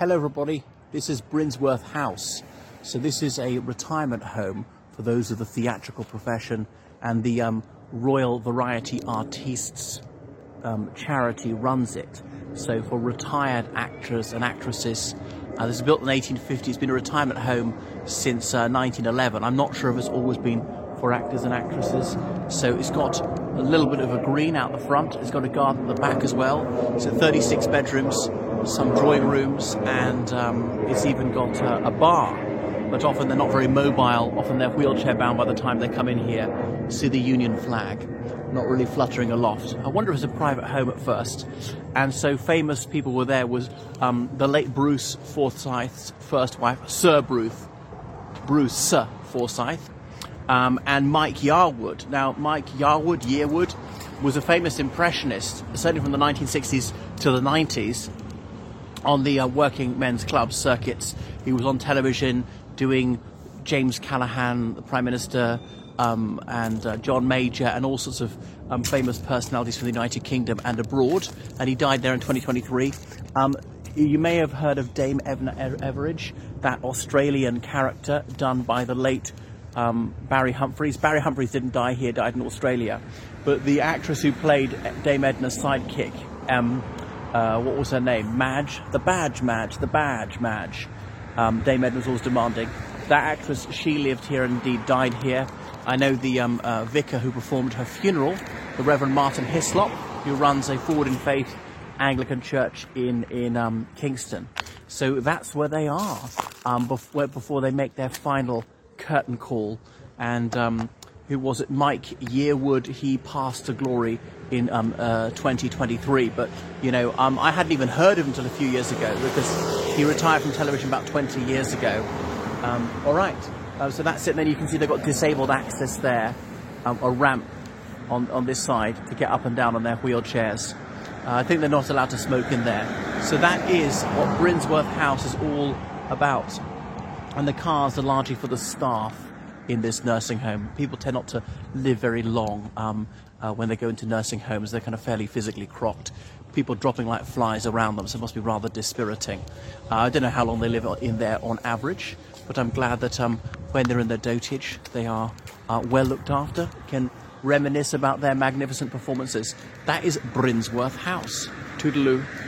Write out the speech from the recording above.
Hello everybody, this is Brinsworth House. So this is a retirement home for those of the theatrical profession, and the Royal Variety Artistes charity runs it. So for retired actors and actresses, this was built in the 1850s, it's been a retirement home since 1911. I'm not sure if it's always been for actors and actresses. So it's got a little bit of a green out the front, it's got a garden at the back as well. So 36 bedrooms, some drawing rooms, and it's even got a bar. But often they're not very mobile, often they're wheelchair bound by the time they come in here. See the Union flag, not really fluttering aloft. I wonder if it's a private home at first. And so famous people were there was the late Bruce Forsyth's first wife, Sir Bruce Forsyth, and Mike Yarwood. Now Mike Yearwood was a famous impressionist, certainly from the 1960s to the 90s, on the working men's club circuits. He was on television doing James Callaghan, the Prime Minister, and John Major, and all sorts of famous personalities from the United Kingdom and abroad. And he died there in 2023. You may have heard of Dame Edna Everage, that Australian character done by the late Barry Humphries. Barry Humphries didn't die here, died in Australia. But the actress who played Dame Edna's sidekick, what was her name? Madge. Dame Edna was always demanding. That actress, she lived here and indeed died here. I know the vicar who performed her funeral, the Reverend Martin Hislop, who runs a Forward in Faith Anglican church in Kingston. So that's where they are before they make their final curtain call. And who was it? Mike Yearwood, he passed to glory in 2023, but you know, I hadn't even heard of him until a few years ago, because he retired from television about 20 years ago. All right, so that's it. And then you can see they've got disabled access there, a ramp on this side to get up and down on their wheelchairs. I think they're not allowed to smoke in there. So that is what Brinsworth House is all about. And the cars are largely for the staff in this nursing home. People tend not to live very long when they go into nursing homes. They're kind of fairly physically cropped. People dropping like flies around them, so it must be rather dispiriting. I don't know how long they live in there on average, but I'm glad that when they're in their dotage, they are well looked after, can reminisce about their magnificent performances. That is Brinsworth House. Toodaloo.